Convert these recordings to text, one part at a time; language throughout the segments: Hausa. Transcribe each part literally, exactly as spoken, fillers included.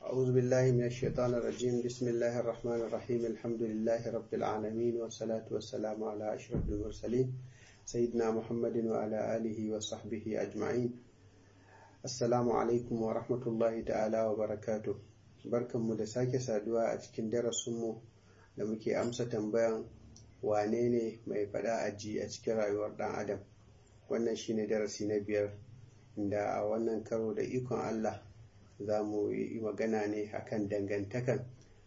أعوذ بالله من الشيطان الرجيم بسم الله الرحمن الرحيم الحمد لله رب العالمين والصلاة والسلام على أشرف المرسلين سيدنا محمد وعلى آله وصحبه أجمعين. السلام عليكم ورحمة الله تعالى وبركاته. بركة مدساكة سادوا أتكين درسمو لمكي أمسة تنبيان وانيني ما يفدا أجي أتكين رأيور دان أدم. wannan shine darasi na biyar da a wannan karo da ikon Allah za mu yi magana ne akan dangantakan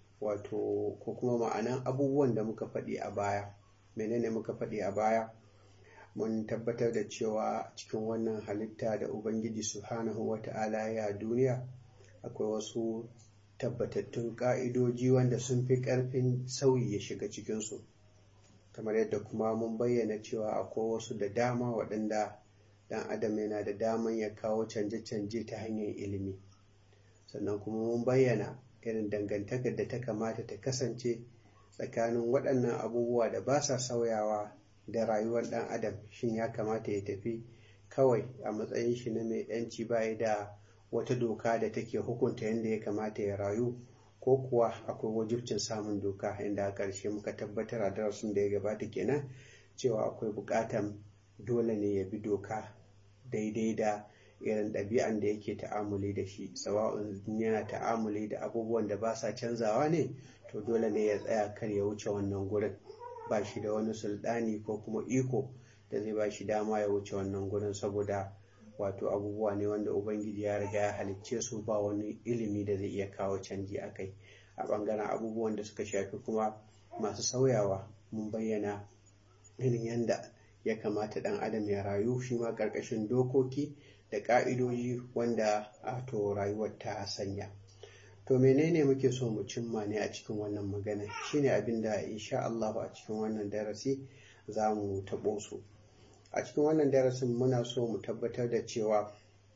wato ko kuma ma'anan abubuwan da muka faɗi a baya. Menene muka faɗi a baya? Mun tabbatar da cewa cikin wannan halitta da Ubangiji Subhanahu wata'ala ya duniya akwai wasu tabbatattun ƙa'idoji wanda sun fi ƙarfin sauyi ya shiga cikinsu. Kamar yadda kuma mun bayyana cewa akwai wasu da dama waɗanda ɗan adam yana da daman ya kawo canje-canje ta hanyar ilimi. Sannan kuma mun bayyana irin dangantakar da ta kamata ta kasance tsakanin waɗannan abubuwa da ba sa sauyawa da rayuwar ɗan adam. Shin ya kamata ya tafi kawai a matsayin shi na mai yanci bayi da wata doka da take hukunta yadda ya kamata ya rayu, ko kuwa akwai wajibcin samun doka, inda a ƙarshe muka tabbatar a darasin da ya gabata kenan cewa akwai buƙatan dole ne ya bi doka daidai da irin ɗabi'an da yake ta'amuli da shi. Sawa'un yana ta'amuli da abubuwan da ba sa canzawa ne, to dole ne ya tsaya kar ya wuce wannan gurin. Ba shi da wani sultani ko kuma iko da zai ba shi dama ya wuce wannan gurin, saboda wato abubuwa ne wanda Ubangiji ya riga ya halicce su, ba wani ilimi da zai iya kawo canji a kai. A ɓangaren abubuwan da suka shafi kuma masu sauyawa, mun bayyana irin yadda ya kamata ɗan adam ya rayu shi ma ƙarƙashin dokoki da ƙa'idoji wanda a to rayuwar ta sanya. To menene muke so mu cimma ne a cikin wannan magana? Shine abin da insha Allah a cikin wannan darasi za mu taɓo su. A cikin wannan darasin muna so mu tabbatar da cewa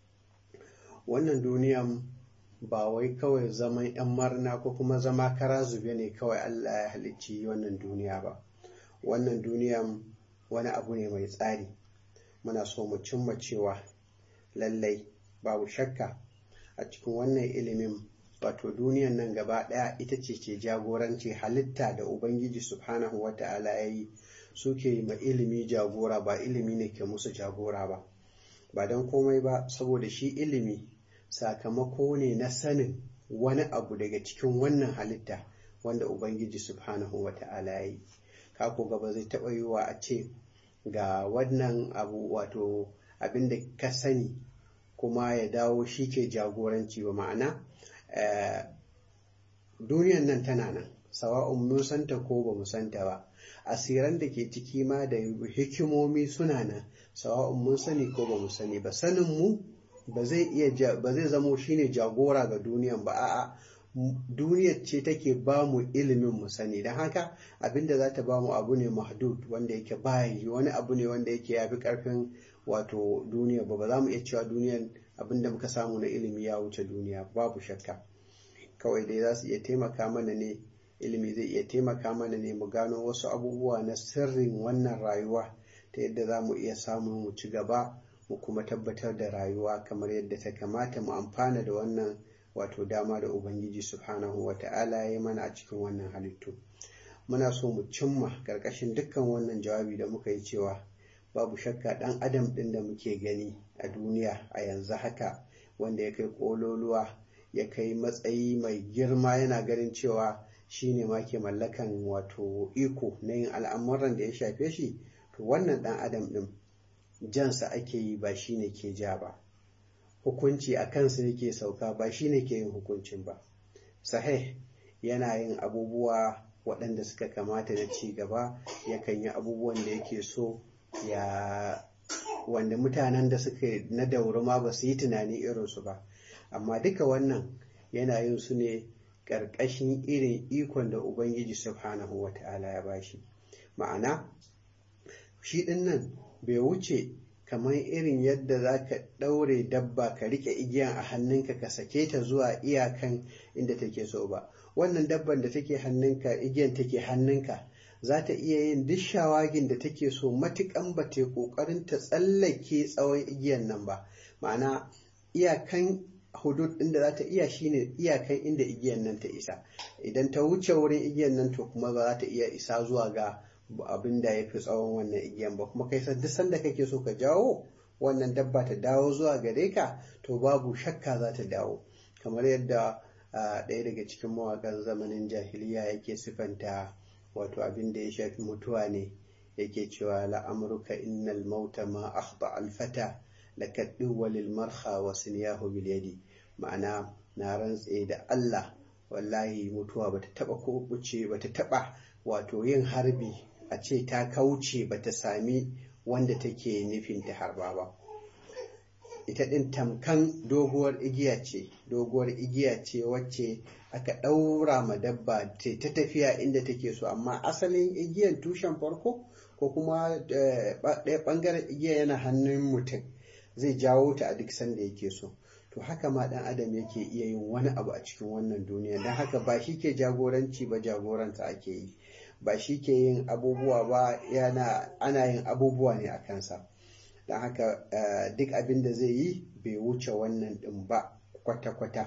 wannan duniyan ba wai kawai zaman 'yan marna ko kuma zama kara zube ne kawai Allah ya halicci wannan duniya ba. Wannan duniyan wani abu ne mai tsari. Muna so mu cimma cewa lallai babu shakka a cikin wannan ilimin, wato duniyan nan gaba ɗaya ita ce ke jagoranci halitta da Ubangiji Subhanahu wata'ala ya yi, suke ma ilimi jagora, ba ilimi ne ke musu jagora ba. Ba don komai ba, saboda shi ilimi sakamako ne na sanin wani abu daga cikin wannan halitta wanda Ubangiji Subhanahu wata'ala ya yi. Kako gaba zai taɓa yiwa a ce ga wannan abu, wato abin da ka sani kuma ya dawo shi ke jagoranci ba. Ma'ana eh, duniyan nan tana nan, sawa'un mun santa ko ba mu santa ba. Asiran da ke ciki ma da hikimomi suna nan, sawa'un mun sani ko ba mu sani ba. Sanin mu ba zai iya ba zai zamo shine jagora ga duniyan ba, a'a duniyar ce take ba mu ilimin mu sani. Don haka abinda za ta ba mu abu ne mahdud, wanda yake bayi wani abu ne wanda yake yafi karfin wato duniya ba. Ba za mu iya cewa duniyan abinda muka samu na ilimi ya wuce duniya, babu shakka. Kawai dai za su iya taimaka mana ne, ilimi zai iya taimaka mana ne mu gano wasu abubuwa na sirrin wannan rayuwa, ta yadda za mu iya samun mu ci gaba, mu kuma tabbatar da rayuwa kamar yadda ta kamata, mu amfana da wannan wato dama da Ubangiji Subhanahu wata'ala ya yi mana a cikin wannan halittu. Muna so mu cimma ƙarƙashin dukkan wannan jawabi da muka yi cewa babu shakka ɗan adam ɗin da muke gani a duniya a yanzu haka, wanda ya kai ƙololuwa, ya kai matsayi mai girma, yana ganin cewa shi ne ma ke mallakan wato iko na yin al'amuran da ya shafe shi, to wannan ɗan adam ɗin jansa ake yi, ba shi ne ke ja ba. Hukunci a kansa yake sauka, ba shi ne ke yin hukuncin ba. Sahih yana yin abubuwa waɗanda suka kamata na ci gaba, yakan yi abubuwan da yake so, ya wanda mutanen da suka na dauri ma ba su yi tunani irinsu ba. Amma duka wannan yana yin su ne ƙarƙashin irin ikon da Ubangiji Subhanahu wata'ala ya bashi. Ma'ana shi ɗin nan bai wuce kamar irin yadda za ka ɗaure dabba ka riƙe igiyan a hannunka ka sake ta zuwa iyakan inda take so ba. Wannan dabban da take hannunka, igiyan take hannunka, za ta iya yin duk shawagin da take so matuƙan ba ta yi ƙoƙarin ta tsallake tsawon igiyan nan ba. Ma'ana iyakan hudud inda za ta iya shine iyakan inda igiyan nan ta isa. Idan ta wuce wurin igiyan nan to kuma ba za ta iya isa zuwa ga abin da ya fi tsawon wannan igiyan ba. Kuma kai san duk sanda kake so ka jawo wannan dabba ta dawo zuwa gare ka to babu shakka za ta dawo. Kamar yadda ɗaya daga cikin mawaƙan zamanin jahiliya yake sifanta wato abin da ya shafi mutuwa ne, yake cewa la'amruka innal mauta ma akhda alfata lakaddu walil marha wa sinyahu bil yadi. Ma'ana na rantse da Allah wallahi mutuwa bata taba kubuce bata taba wato yin harbi a ce ta kauce bata sami wanda take nufin ta harba ba. Ita din tamkan doguwar igiya ce doguwar igiya ce wacce aka ɗaura ma dabba ce ta tafiya inda take so, amma asalin igiyan tushen farko ko kuma ɗaya ɓangaren igiya yana hannun mutum, zai jawo ta a duk sanda yake so. To haka ma ɗan adam yake iya yin wani abu a cikin wannan duniya. Don haka ba shi ke jagoranci ba, jagoranta ake yi. Ba shi ke yin abubuwa ba, yana ana yin abubuwa ne a kansa. Don haka duk abin da zai yi bai wuce wannan ɗin ba kwata-kwata.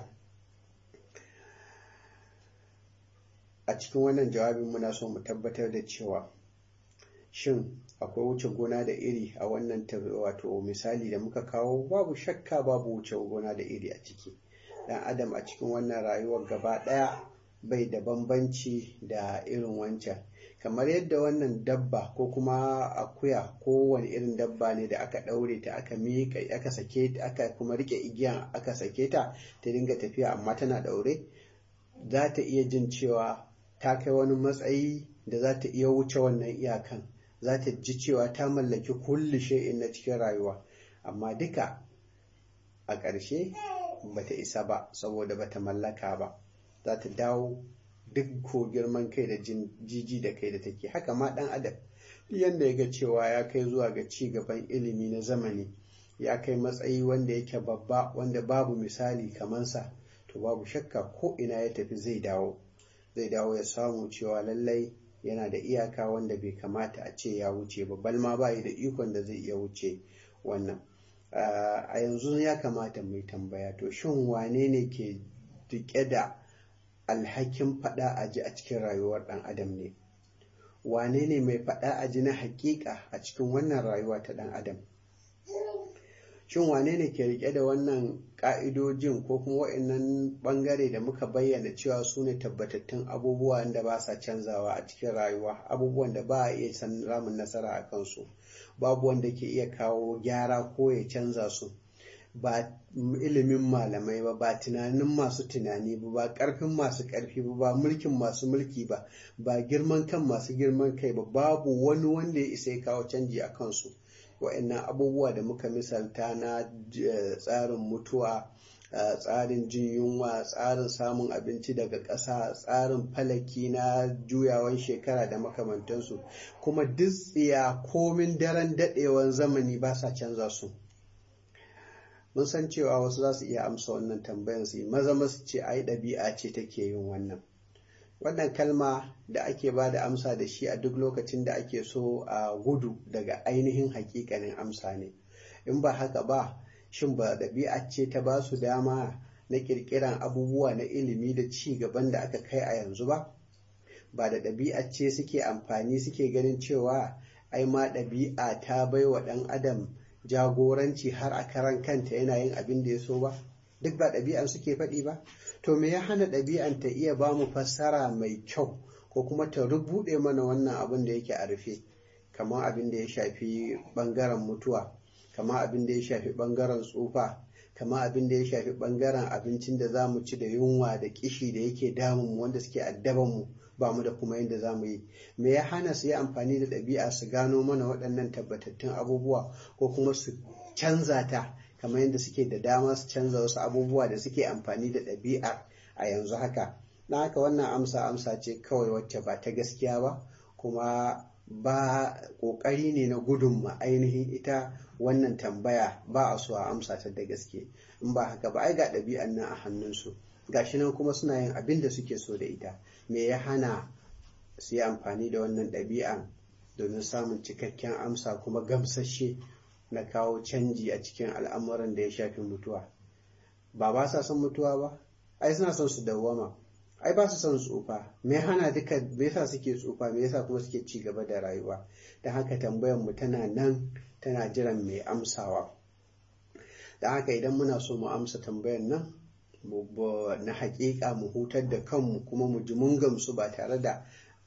A cikin wannan jawabin muna so mu tabbatar da cewa shin akwai wuce gona da iri a wannan wato misali da muka kawo? Babu shakka babu wuce gona da iri a ciki. Dan adam a cikin wannan rayuwar gaba ɗaya bai da bambanci da irin wancan. Kamar yadda wannan dabba ko kuma akuya ko wani irin dabba ne da aka ɗaure ta aka miƙa aka sake ta aka kuma rike igiyan aka sake ta ta dinga tafiya amma tana ɗaure, za ta iya jin cewa ta kai wani matsayi da za ta iya wuce wannan iyakan, za ta ji cewa ta mallaki kulli shay'in na cikin rayuwa, amma duka a ƙarshe bata isa ba saboda bata mallaka ba. Za ta dawo duk ko girman kai da jiji da kai da take. Haka ma ɗan adam yanda ya ga cewa ya kai zuwa ga ci gaban ilimi na zamani, ya kai matsayi wanda yake babba wanda babu misali kamansa, to babu shakka ko ina ya tafi zai dawo zai dawo ya samu cewa lallai yana da iyaka wanda bai kamata a ce ya wuce ba, balma ba yi da ikon da zai iya wuce wannan. A yanzu ya kamata mai tambaya, to shin wane ne ke rike da alhakin faɗa a ji a cikin rayuwar ɗan adam ne? Wane ne mai faɗa a ji na haƙiƙa a cikin wannan rayuwa ta ɗan adam? Shin wane ne ke rike da wannan ƙa'idojin ko kuma waɗannan ɓangare da muka bayyana cewa su ne tabbatattun abubuwan da ba sa canzawa a cikin rayuwa, abubuwan da ba a iya samun nasara a kansu, babu wanda ke iya kawo gyara ko ya canza su? Ba ilimin malamai ba, ba tunanin masu tunani ba, ba ƙarfin masu ƙarfi ba, ba mulkin masu mulki ba, ba girman kan masu girman kai ba, babu wani wanda ya isa ya kawo canji a kansu. Wa'annan abubuwa da muka misalta na tsarin mutuwa, tsarin jin yunwa, tsarin samun abinci daga ƙasa, tsarin falaki na juyawan shekara da makamantansu, kuma duk tsiya komin daren daɗewan zamani ba sa canza su. Mun san cewa wasu za su iya amsa wannan tambayan su maza masu ce ai ɗabi'a ce take yin wannan. Wannan kalma da ake ba da amsa da shi a duk lokacin da ake so a gudu daga ainihin hakikanin amsa ne. In ba haka ba, shin ba ɗabi'a ce ta ba su dama na ƙirƙiran abubuwa na ilimi da ci gaban da aka kai a yanzu ba? Ba da ɗabi'a ce suke amfani suke ganin cewa ai ma ɗabi'a ta bai wa ɗan adam jagoranci har a karan kanta yana yin abin da ya so ba? Duk ba ɗabi'an suke faɗi ba? To me ya hana ɗabi'an ta iya ba mu fassara mai kyau ko kuma ta rubuɗe mana wannan abin da yake a rufe, kamar abin da ya shafi ɓangaren mutuwa, kamar abin da ya shafi ɓangaren tsufa, kamar abin da ya shafi ɓangaren abincin da za mu ci da yunwa da kishi da yake damun mu wanda suke addaban mu ba mu da kuma yadda za mu yi? Me ya hana su yi amfani da ɗabi'a su gano mana waɗannan tabbatattun abubuwa ko kuma su canza ta kamar yadda suke da dama su canza wasu abubuwa da suke amfani da ɗabi'a a yanzu haka? Na haka wannan amsa amsa ce kawai wacce ba ta gaskiya ba, kuma ba ƙoƙari ne na gudun ma ainihin ita wannan tambaya ba a so a amsa ta da gaske. In ba haka ba ai ga ɗabi'an nan a hannunsu, gashi nan kuma suna yin abin da suke so da ita. Me ya hana su yi amfani da wannan ɗabi'an domin samun cikakken amsa kuma gamsashe na kawo canji a cikin al'amuran da ya shafi mutuwa? ba ba sa son mutuwa ba, ai suna son su dawwama, ai ba su son tsufa. Me hana duka, me yasa suke tsufa, me yasa kuma suke ci gaba da rayuwa? Da haka tambayar mu tana nan tana jiran mai amsawa. Da haka idan muna so mu amsa tambayar nan na haƙiƙa, mu hutar da kanmu kuma mu ji mun gamsu ba tare da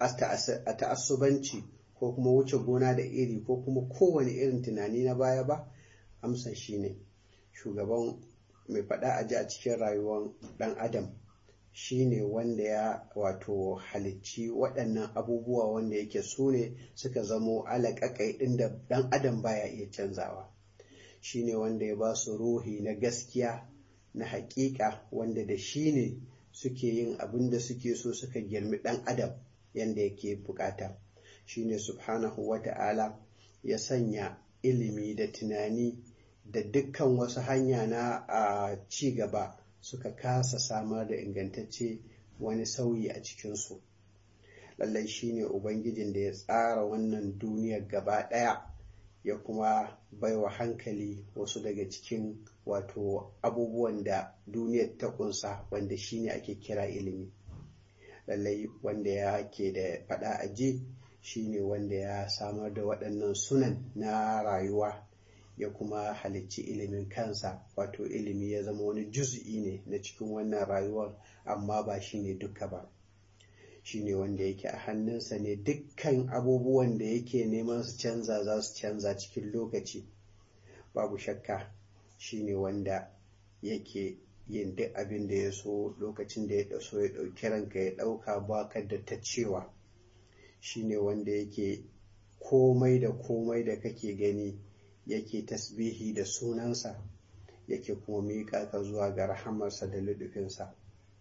a ta'assubanci ko kuma wuce gona da iri ko kuma kowane irin tunani na baya ba, amsa shine shugaban mai faɗa a ji a cikin rayuwar ɗan adam shine wanda ya wato halicci waɗannan abubuwa wanda yake su ne suka zamo alaƙaƙai ɗin da ɗan adam baya iya canzawa. Shine wanda ya ba su ruhi na gaskiya na haƙiƙa, wanda da shi ne suke yin abin da suke so, suka girmi ɗan adam yanda yake bukata. Shine subhanahu wata'ala ya sanya ilimi da tunani da dukkan wasu hanya na a ci gaba suka kasa samar da ingantacce wani sauyi a cikinsu. Lallai shine ubangijin da ya tsara wannan duniyar gaba ɗaya, ya kuma baiwa hankali wasu daga cikin wato abubuwan da duniyar ta kunsa, wanda shine ake kira ilimi. Lallai wanda ya ke da faɗa aji shine wanda ya samar da waɗannan sunan na rayuwa, ya kuma halicci ilimin kansa, wato ilimi ya zama wani juz'i ne na cikin wannan rayuwar, amma ba shine duka ba. Shine wanda yake a hannunsa ne dukkan abubuwan da yake neman su canza za su canza cikin lokaci. Babu shakka shine wanda yake yin duk abin da ya so lokacin da ya so ya ɗauki ranka ya ɗauka ba da ta cewa. Shine wanda yake komai da komai da kake gani yake tasbihi da sunansa, yake kuma miƙa ka zuwa ga rahamarsa da luɗufinsa.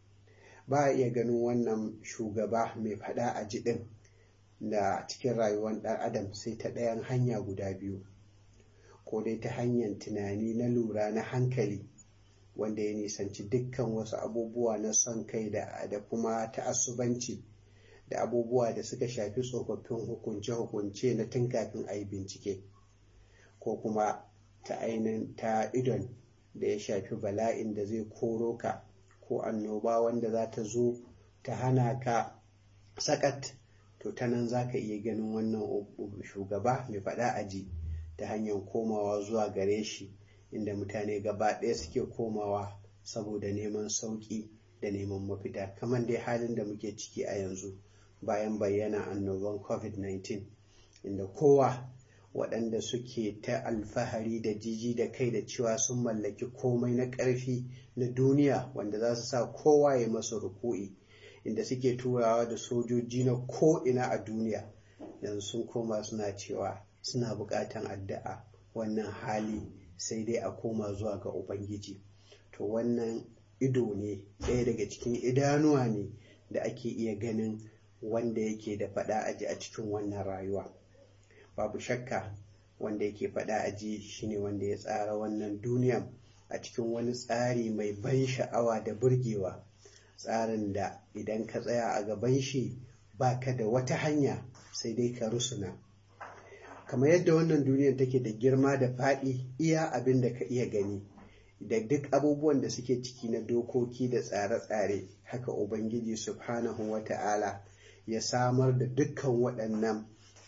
Ba a iya ganin wannan shugaba mai faɗa a ji ɗin da cikin rayuwar ɗan adam sai ta ɗayan hanya guda biyu, ko dai ta hanyar tunani na lura na hankali, wanda ya nisanci dukkan wasu abubuwa na son kai da, da kuma ta'assubanci da abubuwa da suka shafi tsofaffin hukunce-hukunce na tun kafin a yi bincike, ko kuma ta ainihin ta idon da ya shafi bala'in da zai koro ka, ko annoba wanda za ta zo ta hana ka sakat. To ta nan za ka iya ganin wannan shugaba mai faɗa aji ta hanyar komawa zuwa gare shi, inda mutane gaba ɗaya suke komawa saboda neman sauƙi da neman mafita, kamar dai halin da muke ciki a yanzu bayan bayyana annoban covid nineteen, inda kowa waɗanda suke ta alfahari da jiji da kai da cewa sun mallaki komai na ƙarfi na duniya wanda za su sa kowa ya masa ruku'i, inda suke turawa da sojoji na ko'ina a duniya, yanzu sun koma suna cewa suna buƙatan addu'a. Wannan hali sai dai a koma zuwa ga Ubangiji. To wannan ido ne, ɗaya daga cikin idanuwa ne da ake iya ganin wanda yake da faɗa aji a cikin wannan rayuwa. Babu shakka wanda yake faɗa aji shine wanda ya tsara wannan duniya a cikin wani tsari mai ban sha'awa da burgewa, tsarin da idan ka tsaya a gaban shi ba ka da wata hanya sai dai ka rusuna. Kamar yadda wannan duniyar take da girma da faɗi iya abin da ka iya gani da duk abubuwan da suke ciki na dokoki da tsare-tsare, haka Ubangiji subhanahu wata'ala ya samar da dukkan waɗannan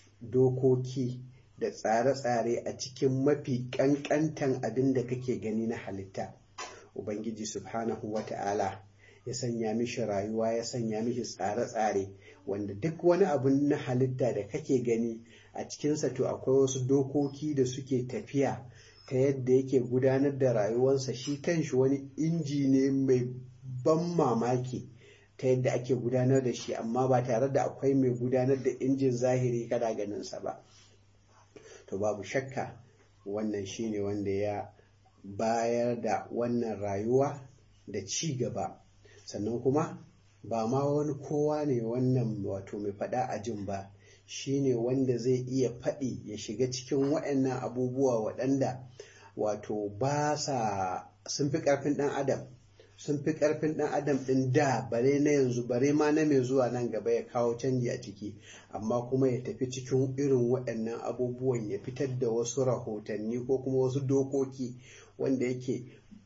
dokoki da tsare-tsare a cikin mafi ƙanƙantan abin da kake gani na halitta. Ubangiji subhanahu wata'ala ya sanya mishi rayuwa, ya sanya mishi tsare-tsare, wanda duk wani abin na halitta da kake gani a cikinsa to akwai wasu dokoki da suke tafiya ta yadda yake gudanar da rayuwarsa. Shi kanshi wani inji ne mai ban mamaki ta yadda ake gudanar da shi, amma ba tare da akwai mai gudanar da injin zahiri kada ganinsa ba. To babu shakka wannan shine wanda ya bayar da wannan rayuwa da ci gaba. Sannan kuma ba ma wani kowa ne wannan wato mai faɗa ajin ba, shine wanda zai iya faɗi ya shiga cikin waɗannan abubuwa waɗanda wato ba sa, sun fi ƙarfin ɗan adam, sun fi ƙarfin ɗan adam ɗin da, bare na yanzu, bare ma na mai zuwa nan gaba ya kawo canji a ciki, amma kuma ya tafi cikin irin waɗannan abubuwan ya fitar da wasu rahotanni ko kuma wasu dokoki wanda yake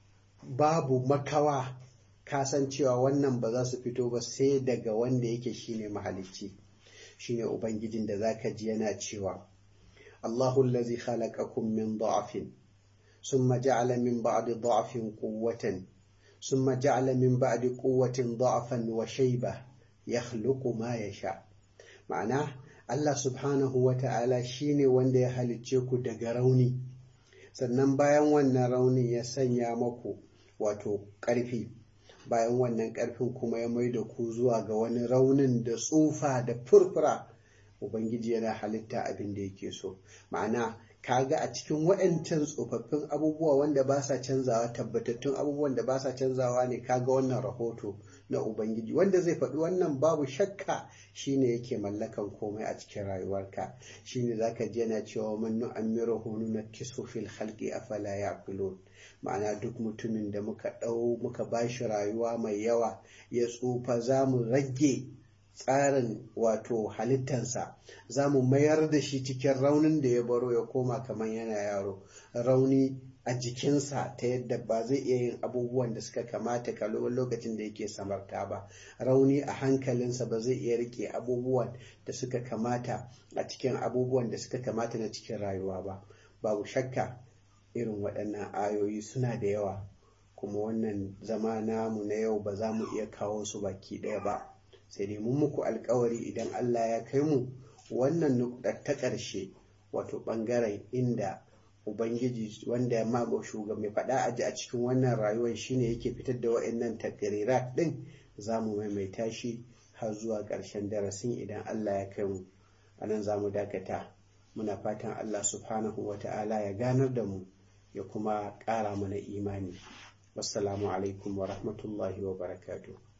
babu makawa kasancewa wannan ba za su fito ba sai daga wanda yake shine mahalicci, shine ubangijin da zaka ji yana cewa Allahu allazi khalaqakum min da'fin summa ja'ala min ba'di da'fin quwwatan summa ja'ala min ba'di quwwatin da'fan wa shayba yakhluqu ma yasha. Ma'ana Allah subhanahu wa ta'ala shine wanda ya halicce ku daga rauni, sannan bayan wannan raunin ya sanya maku wato ƙarfi, bayan wannan ƙarfin kuma ya mai da ku zuwa ga wani raunin da tsufa da furfura. Ubangiji yana halitta abin da yake so. Ma'ana kaga a cikin waɗancan tsofaffin abubuwa wanda ba sa canzawa, tabbatattun abubuwan da ba sa canzawa ne, kaga wannan rahoto na Ubangiji wanda zai faɗi wannan babu shakka shine yake mallakan komai a cikin rayuwarka. Shine zaka ji yana cewa man nu'ammiruhu nunakkisu fil khalqi afala ya'qilun. Ma'ana duk mutumin da muka ɗau muka bashi rayuwa mai yawa ya tsufa, za mu rage tsarin wato halittansa, za mu mayar da shi cikin raunin da ya baro ya koma kamar yana yaro, rauni a jikinsa ta yadda ba zai iya yin abubuwan da suka kamata kalubin lokacin da yake samarta ba, rauni a hankalinsa ba zai iya rike abubuwan da suka kamata a cikin abubuwan da suka kamata na cikin rayuwa ba. Babu shakka irin waɗannan ayoyi suna da yawa, kuma wannan zama namu na yau ba za mu iya kawo su baki ɗaya ba, sai dai mun muku alkawari idan Allah ya kai mu wannan nukɗar ta ƙarshe, wato ɓangaren inda Ubangiji wanda ya mago shugaba mai faɗa aji a cikin wannan rayuwar shine yake fitar da wa'annan takrirat ɗin, za mu maimaita shi har zuwa ƙarshen darasin idan Allah ya kai mu. A nan za mu dakata. Muna fatan Allah subhanahu wa ta'ala ya ganar da mu ya kuma ƙara mana imani. Wassalamu alaikum wa rahmatullahi wa barakatuh.